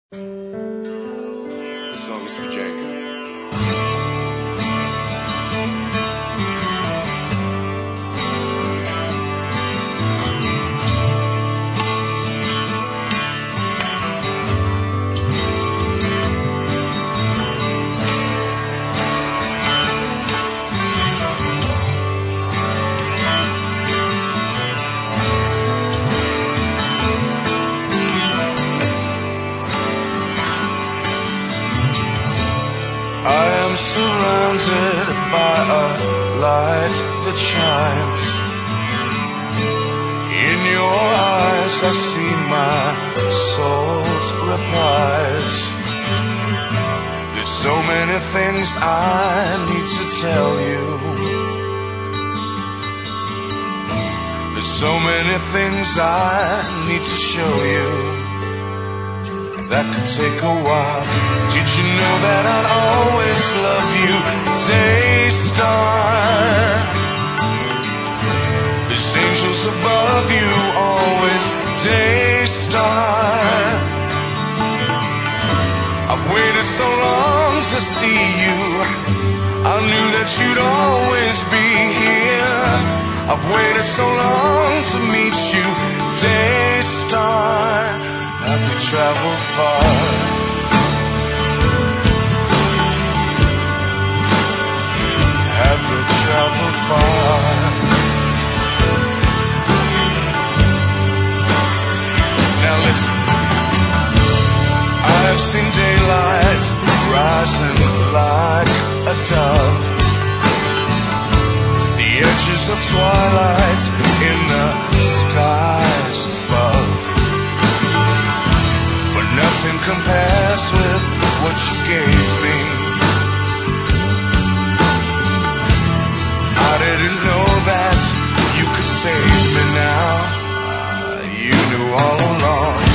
This song is for Jacob. I am surrounded by a light that shines. In your eyes I see my soul's replies. There's so many things I need to tell you. There's so many things I need to show you. That could take a while. Did you know that I'd always love you, Daystar? There's angels above you, always, Daystar. I've waited so long to see you. I knew that you'd always be here. I've waited so long to meet you, Daystar. Have we traveled far? Have we traveled far? Now listen. I've seen daylight rising like a dove. The edges of twilight in the skies above. Nothing compares with what you gave me. I didn't know that you could save me now. You knew all along.